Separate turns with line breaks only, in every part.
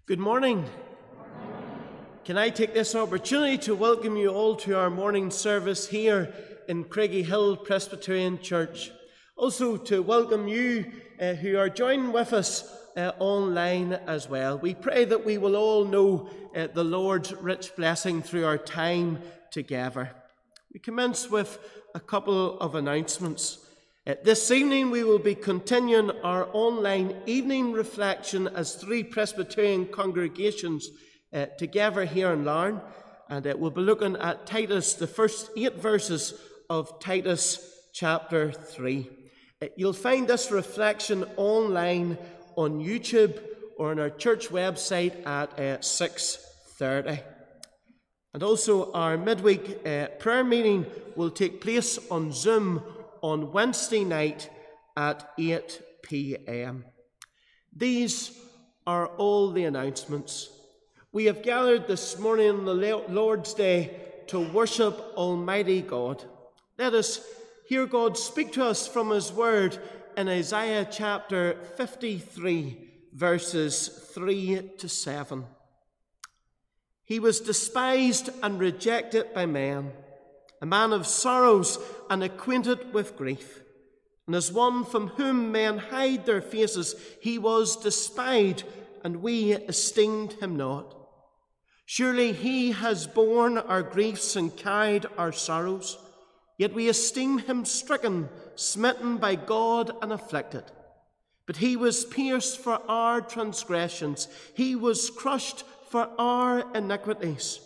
Good morning. Can I take this opportunity to welcome you all to our morning service here in Craigiehill Presbyterian Church. Also to welcome you who are joining with us online as well. We pray that we will all know the Lord's rich blessing through our time together. We commence with a couple of announcements. This evening we will be continuing our online evening reflection as three Presbyterian congregations together here in Larne, and we'll be looking at Titus, the first 8 verses of Titus chapter 3. You'll find this reflection online on YouTube or on our church website at 6:30. And also our midweek prayer meeting will take place on Zoom on Wednesday night at 8 p.m. These are all the announcements. We have gathered this morning on the Lord's Day to worship Almighty God. Let us hear God speak to us from His Word in Isaiah chapter 53, verses 3 to 7. He was despised and rejected by men, a man of sorrows and acquainted with grief. And as one from whom men hide their faces, he was despised, and we esteemed him not. Surely he has borne our griefs and carried our sorrows, yet we esteem him stricken, smitten by God, and afflicted. But he was pierced for our transgressions, he was crushed for our iniquities.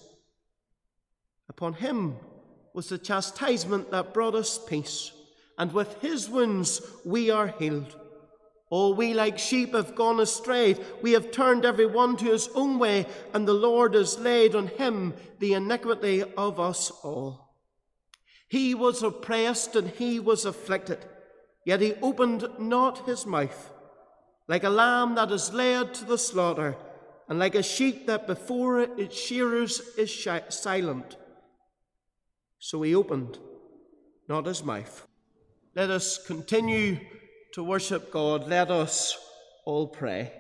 Upon him was the chastisement that brought us peace, and with his wounds we are healed. All we like sheep have gone astray, we have turned every one to his own way, and the Lord has laid on him the iniquity of us all. He was oppressed and he was afflicted, yet he opened not his mouth. Like a lamb that is led to the slaughter, and like a sheep that before its shearers is silent, so he opened not his mouth. Let us continue to worship God. Let us all pray.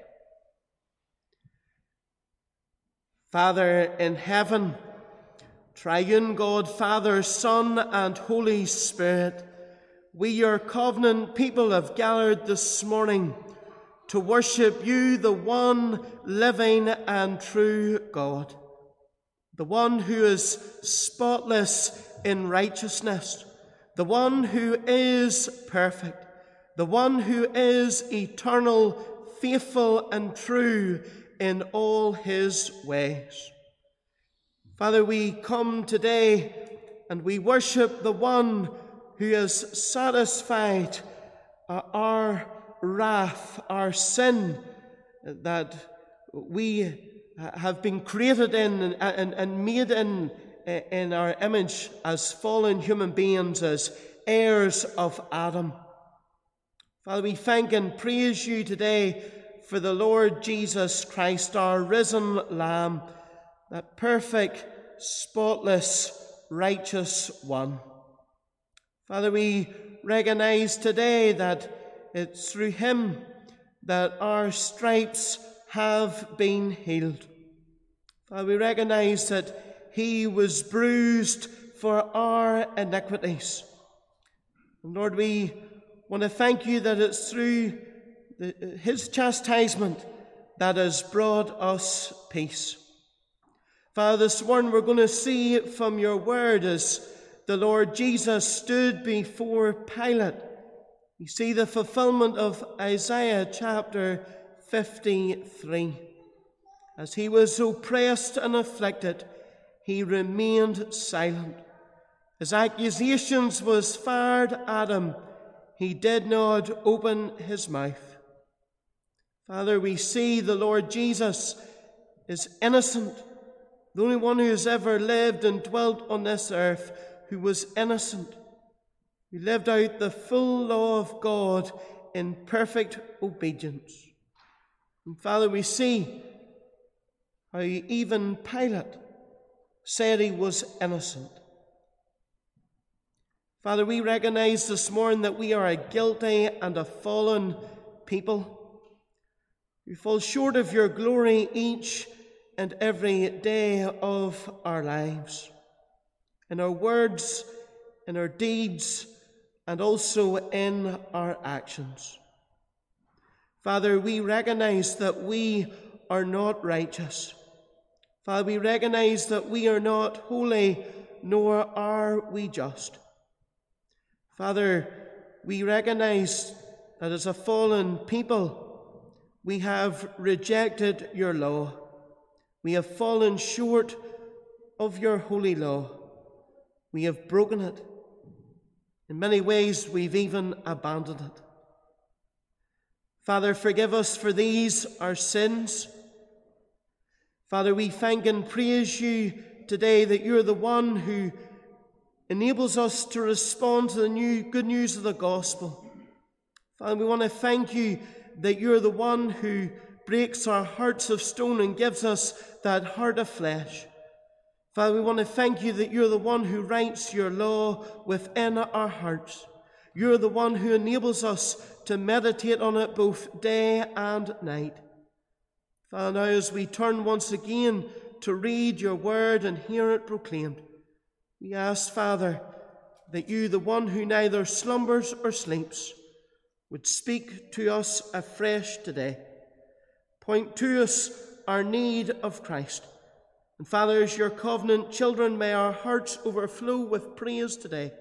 Father in heaven, triune God, Father, Son, and Holy Spirit, we, your covenant people, have gathered this morning to worship you, the one living and true God, the one who is spotless in righteousness, the one who is perfect, the one who is eternal, faithful, and true in all his ways. Father, we come today and we worship the one who has satisfied our wrath, our sin that we have been created in and made in our image as fallen human beings, as heirs of Adam. Father, we thank and praise you today for the Lord Jesus Christ, our risen Lamb, that perfect, spotless, righteous one. Father, we recognize today that it's through him that our stripes have been healed. Father, we recognize that he was bruised for our iniquities. And Lord, we want to thank you that it's through his chastisement that has brought us peace. Father, this morning we're going to see from your word as the Lord Jesus stood before Pilate. We see the fulfillment of Isaiah chapter 53. As he was oppressed and afflicted, he remained silent. His accusations was fired at him. He did not open his mouth. Father, we see the Lord Jesus is innocent, the only one who has ever lived and dwelt on this earth who was innocent, who lived out the full law of God in perfect obedience. And Father, we see how even Pilate said he was innocent. Father, we recognize this morning that we are a guilty and a fallen people We fall short of your glory each and every day of our lives, in our words, in our deeds, and also in our actions. Father, we recognize that we are not righteous. Father, we recognize that we are not holy, nor are we just. Father, we recognize that as a fallen people, we have rejected your law. We have fallen short of your holy law. We have broken it. In many ways, we've even abandoned it. Father, forgive us for these, our sins. Father, we thank and praise you today that you're the one who enables us to respond to the good news of the gospel. Father, we want to thank you that you're the one who breaks our hearts of stone and gives us that heart of flesh. Father, we want to thank you that you're the one who writes your law within our hearts. You're the one who enables us to meditate on it both day and night. Father, now as we turn once again to read your word and hear it proclaimed, we ask, Father, that you, the one who neither slumbers or sleeps, would speak to us afresh today. Point to us our need of Christ. And Father, as your covenant children, may our hearts overflow with praise today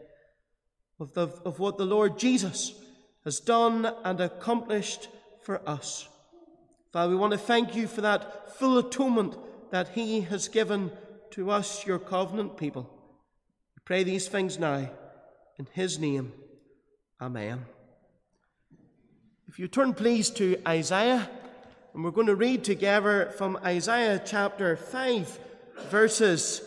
of what the Lord Jesus has done and accomplished for us. Father, we want to thank you for that full atonement that he has given to us, your covenant people. We pray these things now in his name. Amen. If you turn please to Isaiah, and we're going to read together from Isaiah chapter 5, verses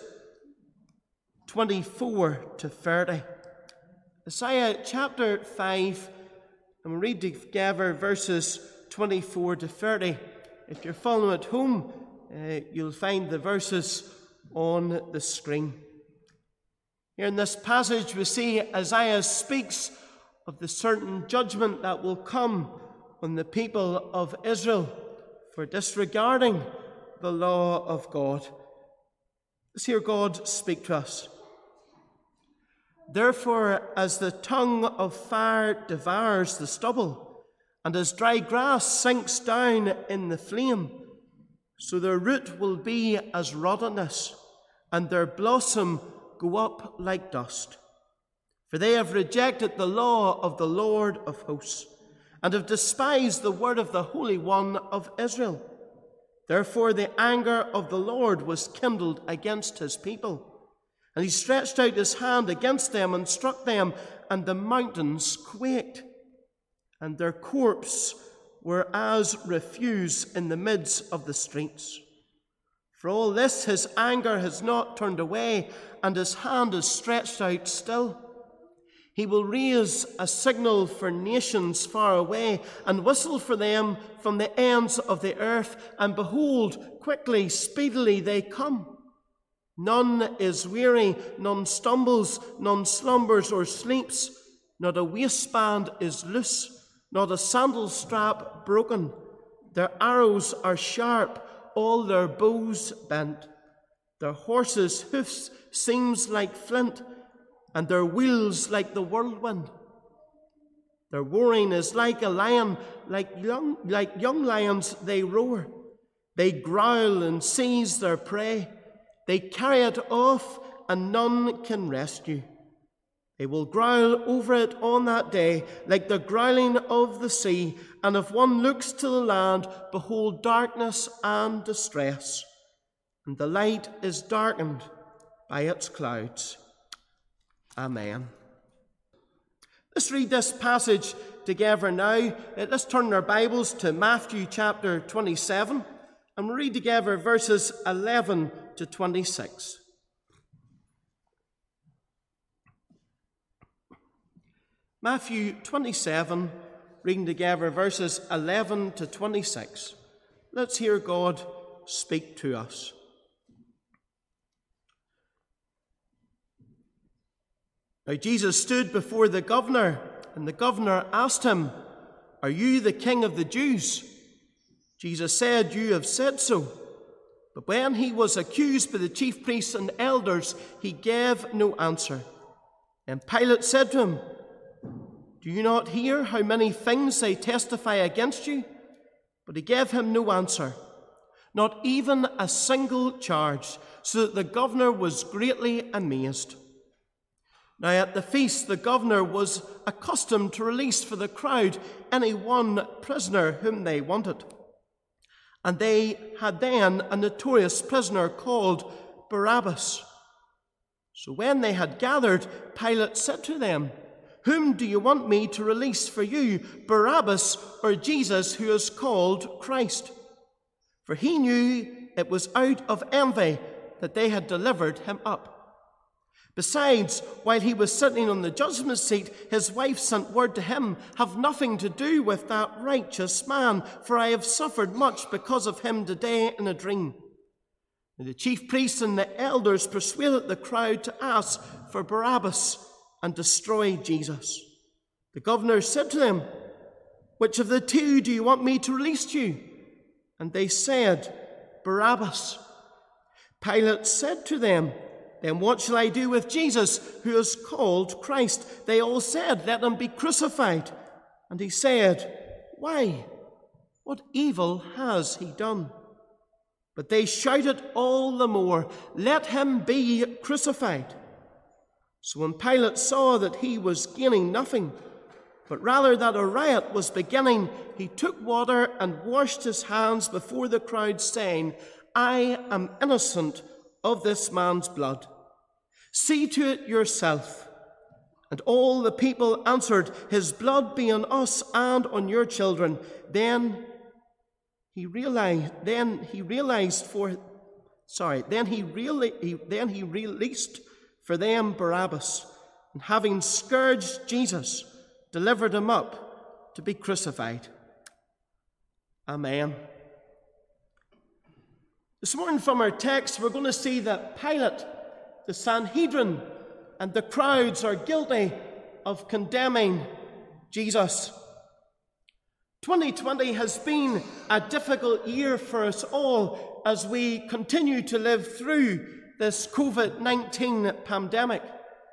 24 to 30. Isaiah chapter 5, and we'll read together verses 24 to 30. If you're following at home, you'll find the verses on the screen. Here in this passage we see Isaiah speaks of the certain judgment that will come on the people of Israel for disregarding the law of God. Let's hear God speak to us. Therefore, as the tongue of fire devours the stubble, and as dry grass sinks down in the flame, so their root will be as rottenness, and their blossom go up like dust. For they have rejected the law of the Lord of hosts, and have despised the word of the Holy One of Israel. Therefore the anger of the Lord was kindled against his people, and he stretched out his hand against them and struck them, and the mountains quaked, and their corpses were as refuse in the midst of the streets. For all this his anger has not turned away, and his hand is stretched out still. He will raise a signal for nations far away, and whistle for them from the ends of the earth. And behold, quickly, speedily they come. None is weary, none stumbles, none slumbers or sleeps. Not a waistband is loose, not a sandal strap broken. Their arrows are sharp, all their bows bent. Their horses' hoofs seems like flint, and their wheels like the whirlwind. Their roaring is like a lion, like young lions they roar. They growl and seize their prey. They carry it off, and none can rescue. They will growl over it on that day, like the growling of the sea. And if one looks to the land, behold darkness and distress, and the light is darkened by its clouds. Amen. Let's read this passage together now. Let's turn our Bibles to Matthew chapter 27, and we'll read together verses 11 to 26. Matthew 27, reading together verses 11 to 26. Let's hear God speak to us. Now Jesus stood before the governor, and the governor asked him, "Are you the king of the Jews?" Jesus said, "You have said so." But when he was accused by the chief priests and elders, he gave no answer. And Pilate said to him, "Do you not hear how many things they testify against you?" But he gave him no answer, not even a single charge, so that the governor was greatly amazed. Now at the feast, the governor was accustomed to release for the crowd any one prisoner whom they wanted. And they had then a notorious prisoner called Barabbas. So when they had gathered, Pilate said to them, "Whom do you want me to release for you, Barabbas or Jesus, who is called Christ?" For he knew it was out of envy that they had delivered him up. Besides, while he was sitting on the judgment seat, his wife sent word to him, "Have nothing to do with that righteous man, for I have suffered much because of him today in a dream." And the chief priests and the elders persuaded the crowd to ask for Barabbas and destroy Jesus. The governor said to them, "Which of the two do you want me to release to you?" And they said, "Barabbas." Pilate said to them, "Then what shall I do with Jesus, who is called Christ?" They all said, "Let him be crucified." And he said, "Why? What evil has he done?" But they shouted all the more, "Let him be crucified." So when Pilate saw that he was gaining nothing, but rather that a riot was beginning, he took water and washed his hands before the crowd, saying, "I am innocent of this man's blood. See to it yourself." And all the people answered, "His blood be on us and on your children." Then he released for them Barabbas, and having scourged Jesus, delivered him up to be crucified. Amen. This morning from our text, we're going to see that Pilate, the Sanhedrin, and the crowds are guilty of condemning Jesus. 2020 has been a difficult year for us all as we continue to live through this COVID-19 pandemic.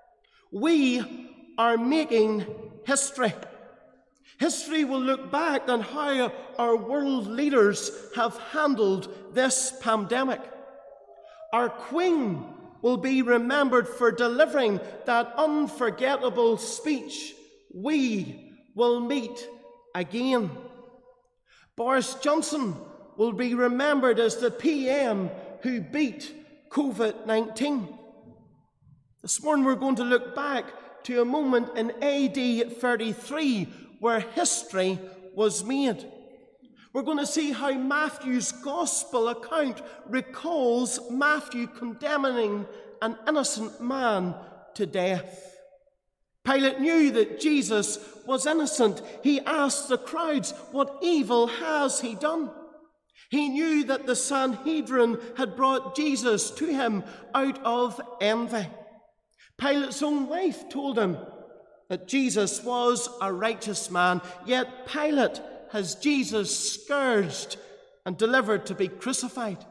We are making history. History will look back on how our world leaders have handled this pandemic. Our Queen will be remembered for delivering that unforgettable speech, "We will meet again." Boris Johnson will be remembered as the PM who beat COVID-19. This morning we're going to look back to a moment in AD 33 where history was made. We're going to see how Matthew's gospel account recalls Matthew condemning an innocent man to death. Pilate knew that Jesus was innocent. He asked the crowds, "What evil has he done?" He knew that the Sanhedrin had brought Jesus to him out of envy. Pilate's own wife told him that Jesus was a righteous man, yet Pilate has Jesus scourged and delivered to be crucified.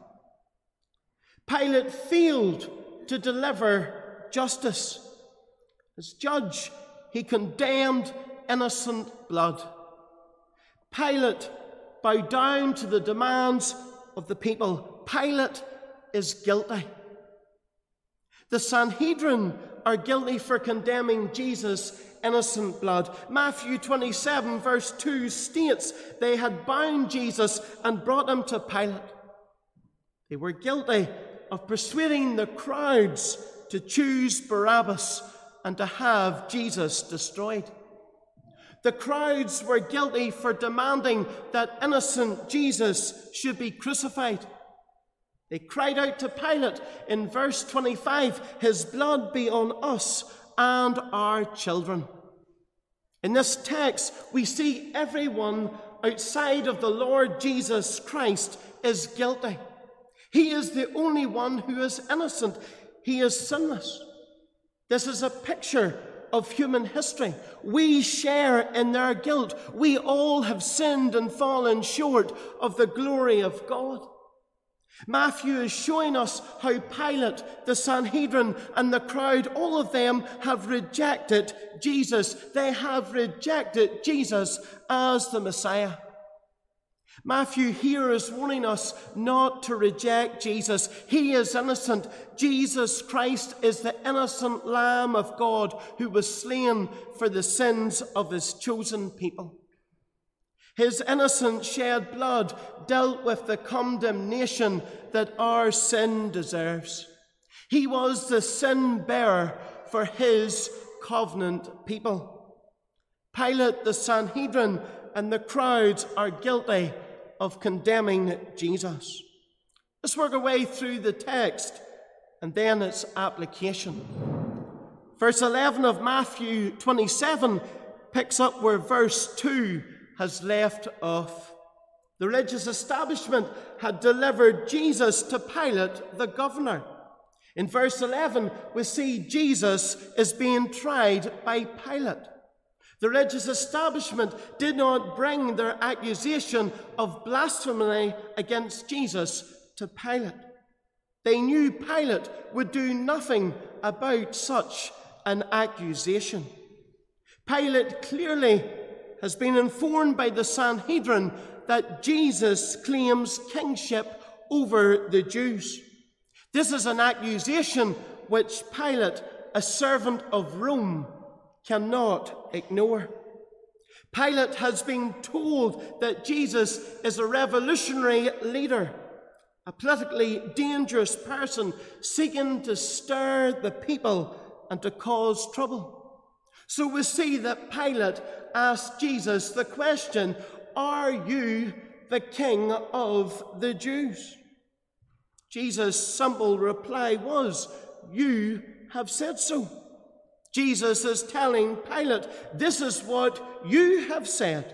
Pilate failed to deliver justice. As judge, he condemned innocent blood. Pilate bowed down to the demands of the people. Pilate is guilty. The Sanhedrin are guilty for condemning Jesus' innocent blood. Matthew 27 verse 2 states they had bound Jesus and brought him to Pilate. They were guilty of persuading the crowds to choose Barabbas and to have Jesus destroyed. The crowds were guilty for demanding that innocent Jesus should be crucified. They cried out to Pilate in verse 25, "His blood be on us and our children." In this text, we see everyone outside of the Lord Jesus Christ is guilty. He is the only one who is innocent. He is sinless. This is a picture of human history. We share in their guilt. We all have sinned and fallen short of the glory of God. Matthew is showing us how Pilate, the Sanhedrin, and the crowd, all of them have rejected Jesus. They have rejected Jesus as the Messiah. Matthew here is warning us not to reject Jesus. He is innocent. Jesus Christ is the innocent Lamb of God who was slain for the sins of his chosen people. His innocent shed blood dealt with the condemnation that our sin deserves. He was the sin bearer for his covenant people. Pilate, the Sanhedrin, and the crowds are guilty of condemning Jesus. Let's work our way through the text and then its application. Verse 11 of Matthew 27 picks up where verse 2 has left off. The religious establishment had delivered Jesus to Pilate, the governor. In verse 11, we see Jesus is being tried by Pilate. The religious establishment did not bring their accusation of blasphemy against Jesus to Pilate. They knew Pilate would do nothing about such an accusation. Pilate clearly has been informed by the Sanhedrin that Jesus claims kingship over the Jews. This is an accusation which Pilate, a servant of Rome, cannot ignore. Pilate has been told that Jesus is a revolutionary leader, a politically dangerous person seeking to stir the people and to cause trouble. So we see that Pilate asked Jesus the question, "Are you the king of the Jews?" Jesus' simple reply was, "You have said so." Jesus is telling Pilate, "This is what you have said.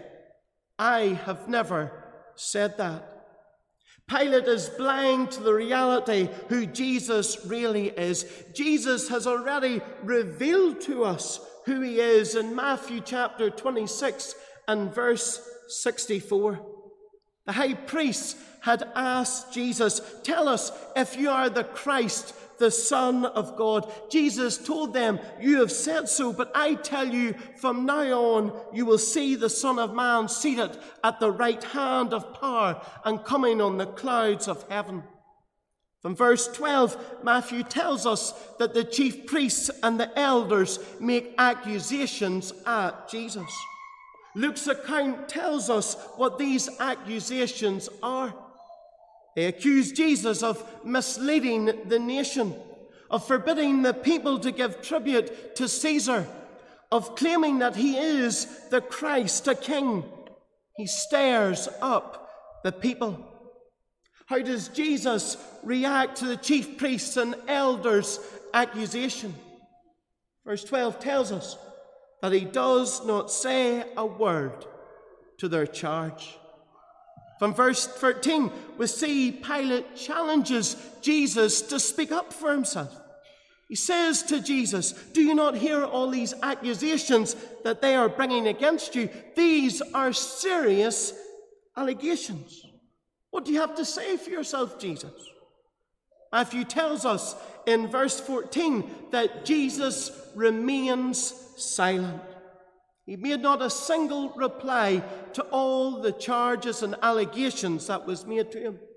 I have never said that." Pilate is blind to the reality who Jesus really is. Jesus has already revealed to us who he is in Matthew chapter 26 and verse 64. The high priest had asked Jesus, "Tell us if you are the Christ, the Son of God." Jesus told them, "You have said so, but I tell you, from now on you will see the Son of Man seated at the right hand of power and coming on the clouds of heaven." From verse 12, Matthew tells us that the chief priests and the elders make accusations at Jesus. Luke's account tells us what these accusations are. They accuse Jesus of misleading the nation, of forbidding the people to give tribute to Caesar, of claiming that he is the Christ, a king. He stirs up the people. How does Jesus react to the chief priests and elders' accusation? Verse 12 tells us that he does not say a word to their charge. From verse 13, we see Pilate challenges Jesus to speak up for himself. He says to Jesus, "Do you not hear all these accusations that they are bringing against you? These are serious allegations. What do you have to say for yourself, Jesus?" Matthew tells us in verse 14 that Jesus remains silent. He made not a single reply to all the charges and allegations that was made to him.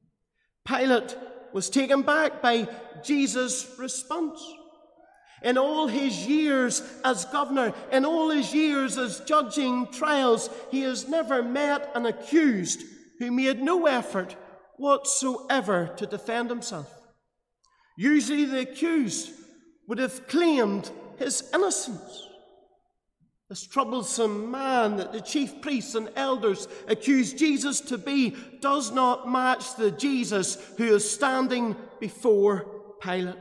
Pilate was taken back by Jesus' response. In all his years as governor, in all his years as judging trials, he has never met an accused who made no effort whatsoever to defend himself. Usually the accused would have claimed his innocence. This troublesome man that the chief priests and elders accuse Jesus to be does not match the Jesus who is standing before Pilate.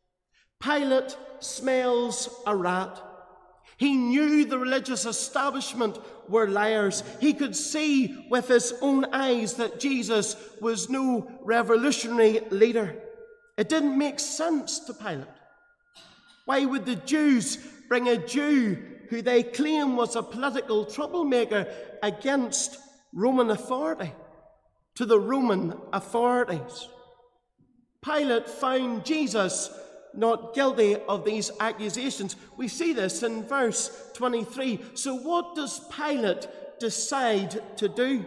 Pilate smells a rat. He knew the religious establishment were liars. He could see with his own eyes that Jesus was no revolutionary leader. It didn't make sense to Pilate. Why would the Jews bring a Jew who they claim was a political troublemaker against Roman authority to the Roman authorities. Pilate found Jesus not guilty of these accusations. We see this in verse 23. So what does Pilate decide to do?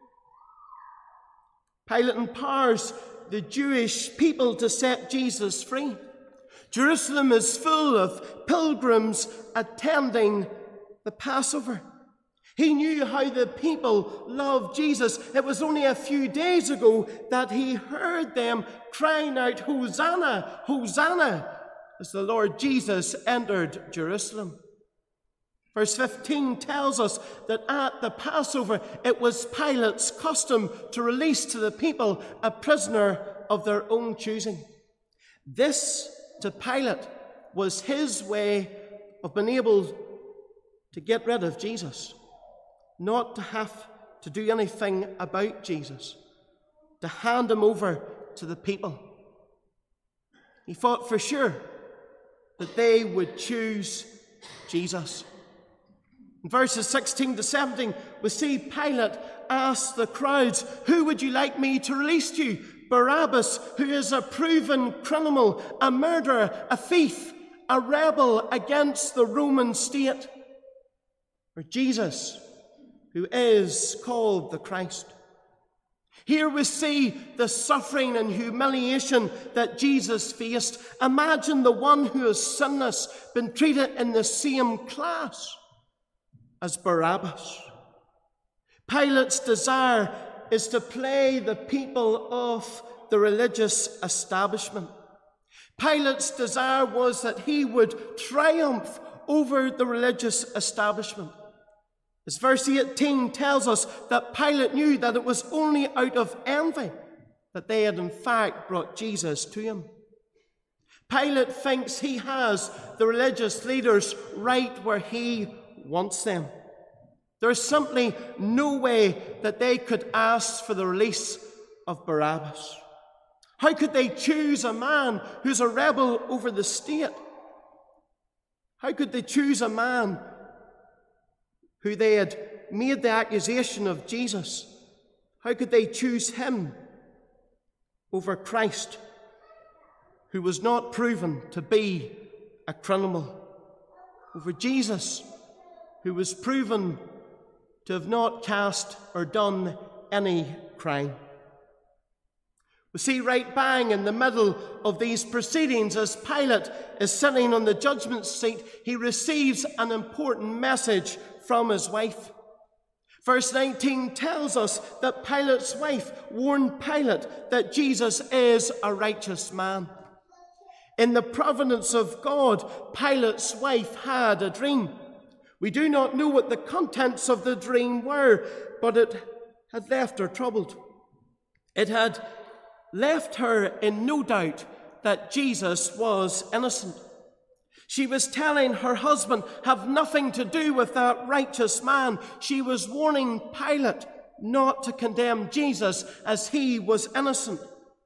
Pilate empowers the Jewish people to set Jesus free. Jerusalem is full of pilgrims attending the Passover. He knew how the people loved Jesus. It was only a few days ago that he heard them crying out, "Hosanna, Hosanna," as the Lord Jesus entered Jerusalem. Verse 15 tells us that at the Passover, it was Pilate's custom to release to the people a prisoner of their own choosing. This, to Pilate, was his way of being able to get rid of Jesus, not to have to do anything about Jesus, to hand him over to the people. He thought for sure that they would choose Jesus. In verses 16 to 17, we see Pilate ask the crowds, "Who would you like me to release to you? Barabbas, who is a proven criminal, a murderer, a thief, a rebel against the Roman state, or Jesus, who is called the Christ?" Here we see the suffering and humiliation that Jesus faced. Imagine the one who is sinless been treated in the same class as Barabbas. Pilate's desire is to play the people off the religious establishment. Pilate's desire was that he would triumph over the religious establishment. As verse 18 tells us, that Pilate knew that it was only out of envy that they had in fact brought Jesus to him. Pilate thinks he has the religious leaders right where he wants them. There's simply no way that they could ask for the release of Barabbas. How could they choose a man who's a rebel over the state? How could they choose a man who they had made the accusation of Jesus? How could they choose him over Christ, who was not proven to be a criminal? Over Jesus, who was proven to have not cast or done any crime. We see right bang in the middle of these proceedings, as Pilate is sitting on the judgment seat, he receives an important message from his wife. Verse 19 tells us that Pilate's wife warned Pilate that Jesus is a righteous man. In the providence of God, Pilate's wife had a dream. We do not know what the contents of the dream were, but it had left her troubled. It had left her in no doubt that Jesus was innocent. She was telling her husband, "Have nothing to do with that righteous man." She was warning Pilate not to condemn Jesus as he was innocent.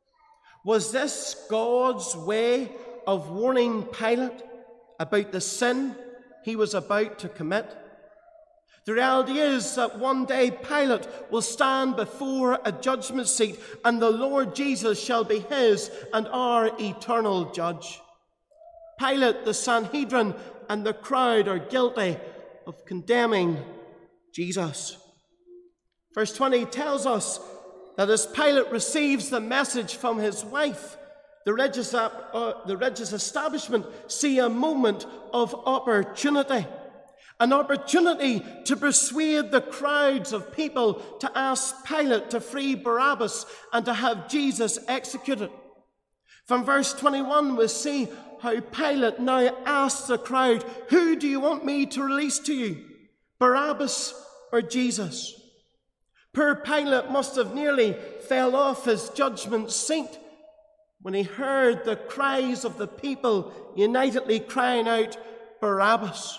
Was this God's way of warning Pilate about the sin he was about to commit? The reality is that one day Pilate will stand before a judgment seat, and the Lord Jesus shall be his and our eternal judge. Pilate, the Sanhedrin, and the crowd are guilty of condemning Jesus. Verse 20 tells us that as Pilate receives the message from his wife, the religious establishment see a moment of opportunity. An opportunity to persuade the crowds of people to ask Pilate to free Barabbas and to have Jesus executed. From verse 21, we see how Pilate now asks the crowd, "Who do you want me to release to you, Barabbas or Jesus?" Poor Pilate must have nearly fell off his judgment seat when he heard the cries of the people unitedly crying out, "Barabbas."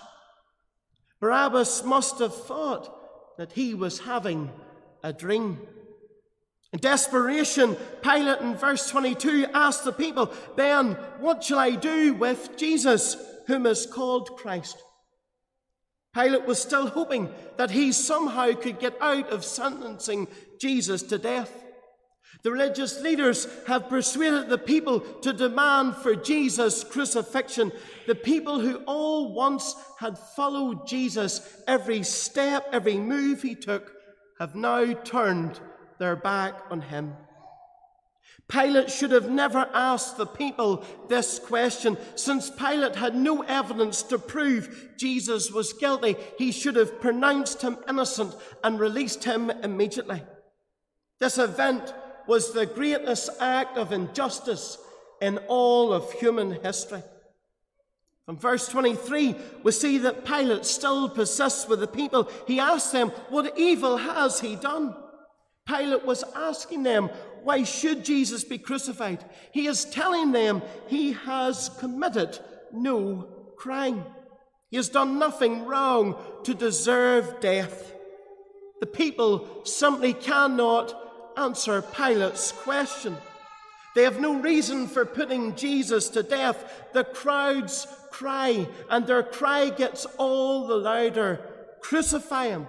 Barabbas must have thought that he was having a dream. In desperation, Pilate in verse 22 asked the people, "Then what shall I do with Jesus?" whom is called Christ." Pilate was still hoping that he somehow could get out of sentencing Jesus to death. The religious leaders have persuaded the people to demand for Jesus' crucifixion. The people who all once had followed Jesus, every step, every move he took, have now turned their back on him. Pilate should have never asked the people this question. Since Pilate had no evidence to prove Jesus was guilty, he should have pronounced him innocent and released him immediately. This event was the greatest act of injustice in all of human history. From verse 23, we see that Pilate still persists with the people. He asks them, what evil has he done? Pilate was asking them, why should Jesus be crucified? He is telling them he has committed no crime. He has done nothing wrong to deserve death. The people simply cannot answer Pilate's question. They have no reason for putting Jesus to death. The crowds cry, and their cry gets all the louder, "Crucify him."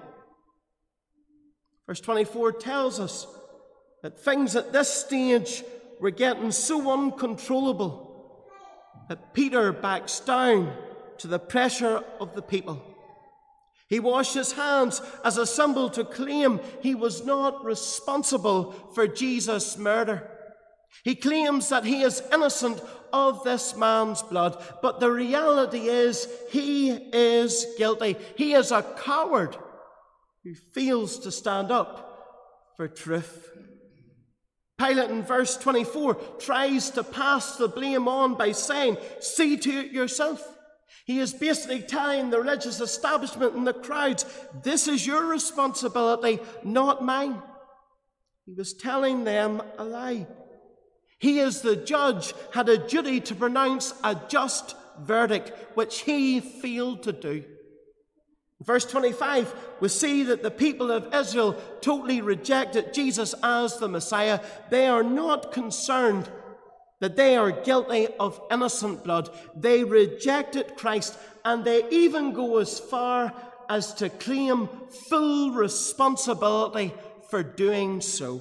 Verse 24 tells us that things at this stage were getting so uncontrollable that Peter backs down to the pressure of the people. He washed his hands as a symbol to claim he was not responsible for Jesus' murder. He claims that he is innocent of this man's blood, but the reality is he is guilty. He is a coward who fails to stand up for truth. Pilate in verse 24 tries to pass the blame on by saying, "See to it yourself." He is basically telling the religious establishment and the crowds, this is your responsibility, not mine. He was telling them a lie. He, as the judge, had a duty to pronounce a just verdict, which he failed to do. In verse 25, we see that the people of Israel totally rejected Jesus as the Messiah. They are not concerned that they are guilty of innocent blood. They rejected Christ, and they even go as far as to claim full responsibility for doing so.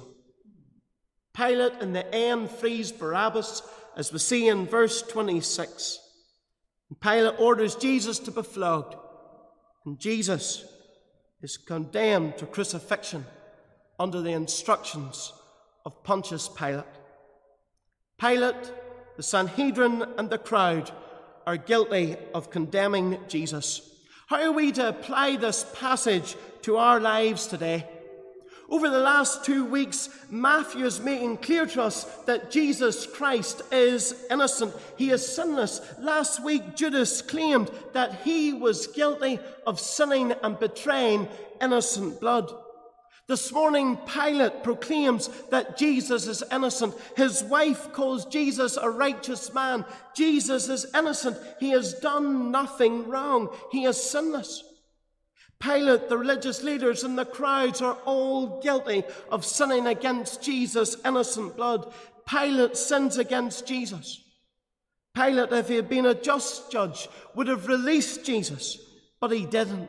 Pilate in the end frees Barabbas, as we see in verse 26. Pilate orders Jesus to be flogged, and Jesus is condemned to crucifixion under the instructions of Pontius Pilate. Pilate, the Sanhedrin, and the crowd are guilty of condemning Jesus. How are we to apply this passage to our lives today? Over the last 2 weeks, Matthew is making clear to us that Jesus Christ is innocent. He is sinless. Last week, Judas claimed that he was guilty of sinning and betraying innocent blood. This morning, Pilate proclaims that Jesus is innocent. His wife calls Jesus a righteous man. Jesus is innocent. He has done nothing wrong. He is sinless. Pilate, the religious leaders, and the crowds are all guilty of sinning against Jesus' innocent blood. Pilate sins against Jesus. Pilate, if he had been a just judge, would have released Jesus, but he didn't.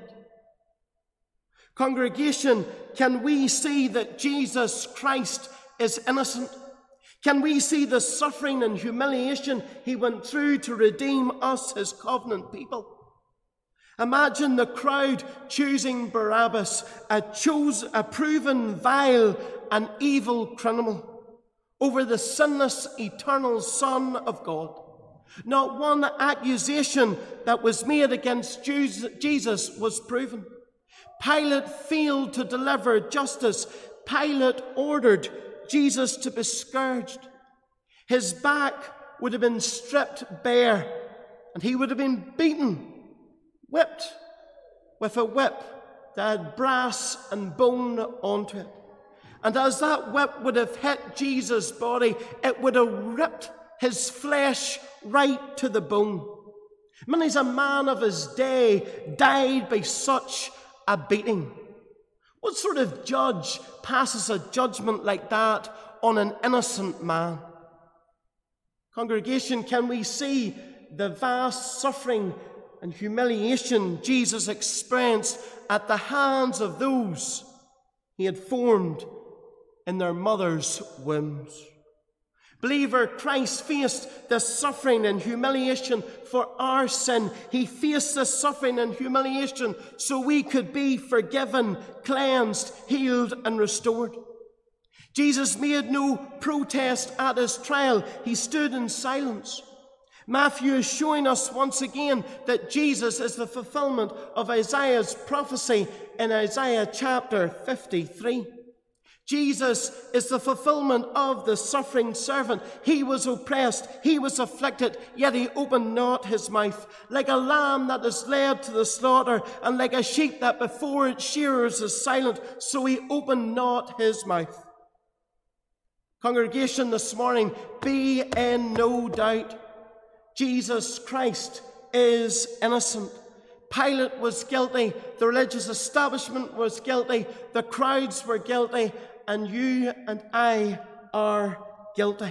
Congregation, can we see that Jesus Christ is innocent? Can we see the suffering and humiliation he went through to redeem us, his covenant people? Imagine the crowd choosing Barabbas, a proven vile and evil criminal, over the sinless, eternal Son of God. Not one accusation that was made against Jesus was proven. Pilate failed to deliver justice. Pilate ordered Jesus to be scourged. His back would have been stripped bare, and he would have been beaten, whipped with a whip that had brass and bone onto it. And as that whip would have hit Jesus' body, it would have ripped his flesh right to the bone. Many's a man of his day died by such a beating. What sort of judge passes a judgment like that on an innocent man? Congregation, can we see the vast suffering and humiliation Jesus experienced at the hands of those he had formed in their mother's wombs. Believer, Christ faced the suffering and humiliation for our sin. He faced the suffering and humiliation so we could be forgiven, cleansed, healed, and restored. Jesus made no protest at his trial. He stood in silence. Matthew is showing us once again that Jesus is the fulfillment of Isaiah's prophecy in Isaiah chapter 53. Jesus is the fulfillment of the suffering servant. He was oppressed, he was afflicted, yet he opened not his mouth. Like a lamb that is led to the slaughter, and like a sheep that before its shearers is silent, so he opened not his mouth. Congregation, this morning, be in no doubt. Jesus Christ is innocent. Pilate was guilty, the religious establishment was guilty, the crowds were guilty, and you and I are guilty.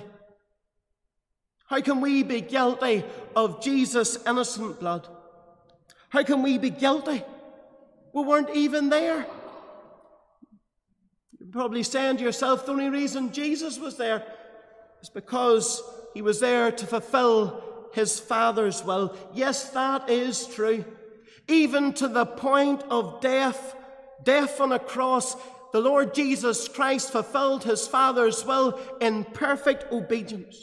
How can we be guilty of Jesus' innocent blood? How can we be guilty? We weren't even there. You're probably saying to yourself, the only reason Jesus was there is because he was there to fulfill his Father's will. Yes, that is true. Even to the point of death on a cross, the Lord Jesus Christ fulfilled his Father's will in perfect obedience.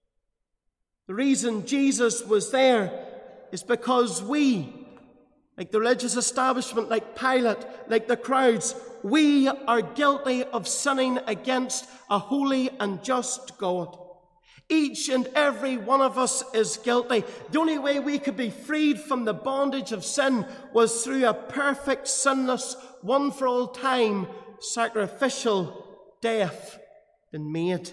The reason Jesus was there is because we, like the religious establishment, like Pilate, like the crowds, we are guilty of sinning against a holy and just God. Each and every one of us is guilty. The only way we could be freed from the bondage of sin was through a perfect, sinless, one for all time, sacrificial death been made.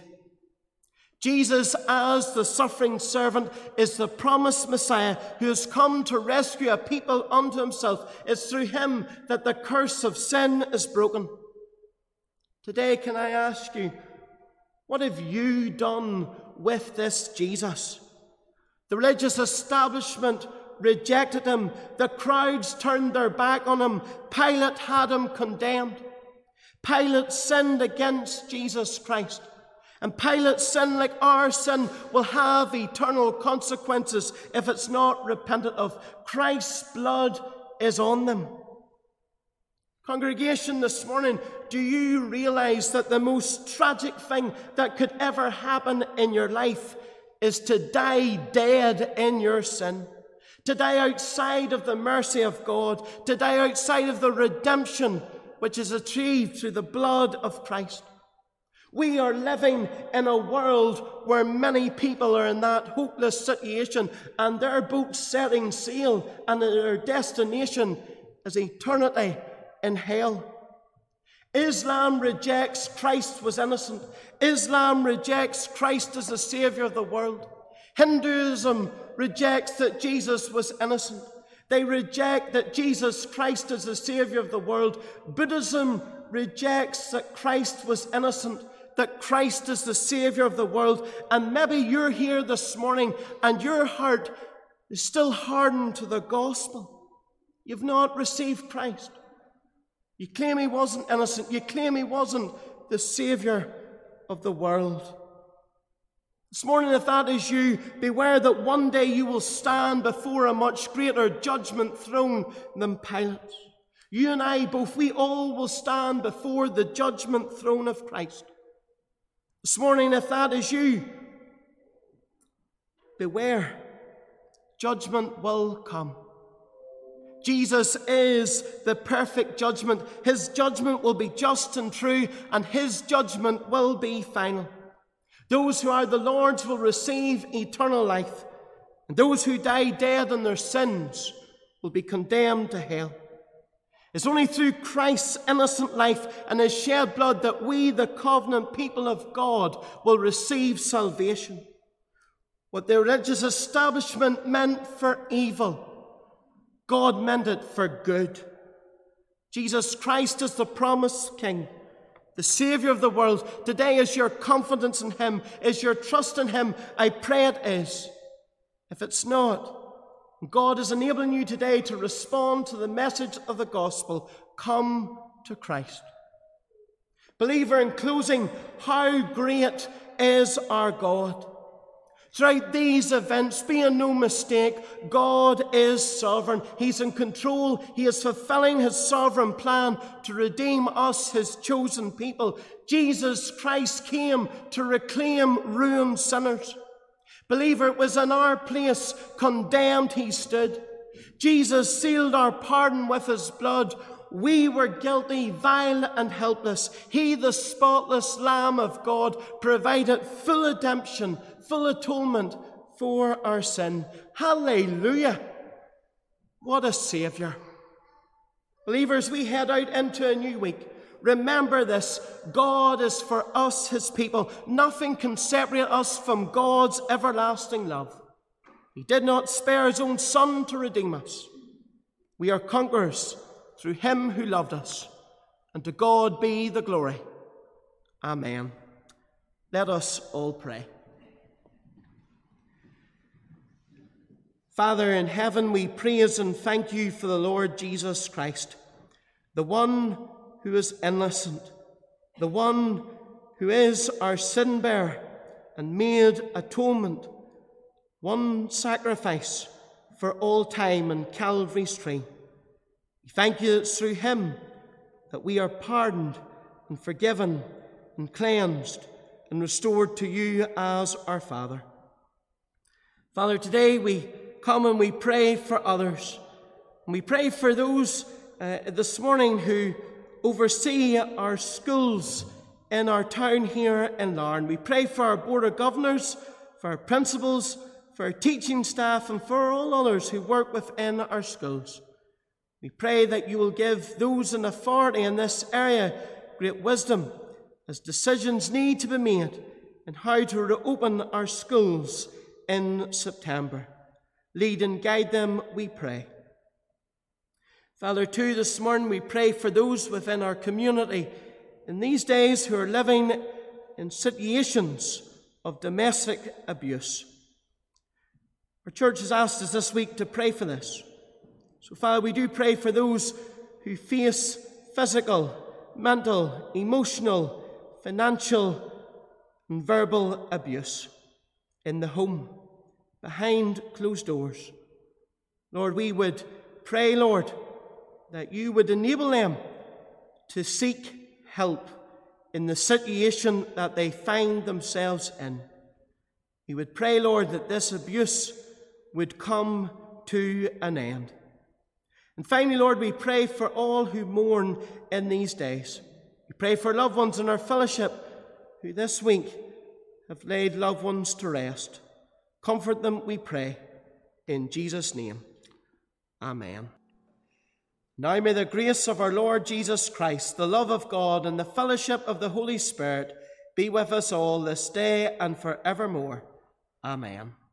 Jesus, as the suffering servant, is the promised Messiah who has come to rescue a people unto himself. It's through him that the curse of sin is broken. Today, can I ask you, what have you done with this Jesus? The religious establishment rejected him. The crowds turned their back on him. Pilate had him condemned. Pilate sinned against Jesus Christ. And Pilate's sin, like our sin, will have eternal consequences if it's not repented of. Christ's blood is on them. Congregation, this morning, do you realize that the most tragic thing that could ever happen in your life is to die dead in your sin? To die outside of the mercy of God, to die outside of the redemption which is achieved through the blood of Christ. We are living in a world where many people are in that hopeless situation, and their boat setting sail, and their destination is eternity in hell. Islam rejects Christ was innocent. Islam rejects Christ as the Savior of the world. Hinduism rejects that Jesus was innocent. They reject that Jesus Christ is the Savior of the world. Buddhism rejects that Christ was innocent, that Christ is the Savior of the world. And maybe you're here this morning and your heart is still hardened to the gospel. You've not received Christ. You claim he wasn't innocent. You claim he wasn't the Savior of the world. This morning, if that is you, beware that one day you will stand before a much greater judgment throne than Pilate's. You and I both, we all will stand before the judgment throne of Christ. This morning, if that is you, beware. Judgment will come. Jesus is the perfect judgment. His judgment will be just and true, and his judgment will be final. Those who are the Lord's will receive eternal life, and those who die dead in their sins will be condemned to hell. It's only through Christ's innocent life and his shed blood that we, the covenant people of God, will receive salvation. What the religious establishment meant for evil, God meant it for good. Jesus Christ is the promised King, the Savior of the world. Today is your confidence in him, is your trust in him. I pray it is. If it's not, God is enabling you today to respond to the message of the gospel. Come to Christ. Believer, in closing, how great is our God. Throughout these events, being no mistake, God is sovereign. He's in control. He is fulfilling his sovereign plan to redeem us, his chosen people. Jesus Christ came to reclaim ruined sinners. Believer, it was in our place, condemned he stood. Jesus sealed our pardon with his blood. We were guilty, vile and helpless. He, the spotless Lamb of God, provided full redemption, full atonement for our sin. Hallelujah! What a Saviour. Believers, we head out into a new week. Remember this, God is for us, his people. Nothing can separate us from God's everlasting love. He did not spare his own Son to redeem us. We are conquerors through him who loved us. And to God be the glory. Amen. Let us all pray. Father in heaven, we praise and thank you for the Lord Jesus Christ, the one who is innocent, the one who is our sin bearer and made atonement, one sacrifice for all time in Calvary's tree. We thank you that it's through him that we are pardoned and forgiven and cleansed and restored to you as our Father. Father, today we come and we pray for others. And we pray for those this morning who oversee our schools in our town here in Larne. We pray for our Board of Governors, for our principals, for our teaching staff, and for all others who work within our schools. We pray that you will give those in authority in this area great wisdom as decisions need to be made on how to reopen our schools in September. Lead and guide them, we pray. Father, too, this morning we pray for those within our community in these days who are living in situations of domestic abuse. Our church has asked us this week to pray for this. So, Father, we do pray for those who face physical, mental, emotional, financial, and verbal abuse in the home, behind closed doors. Lord, we would pray, Lord, that you would enable them to seek help in the situation that they find themselves in. We would pray, Lord, that this abuse would come to an end. And finally, Lord, we pray for all who mourn in these days. We pray for loved ones in our fellowship who this week have laid loved ones to rest. Comfort them, we pray, in Jesus' name. Amen. Now may the grace of our Lord Jesus Christ, the love of God, and the fellowship of the Holy Spirit be with us all this day and forevermore. Amen.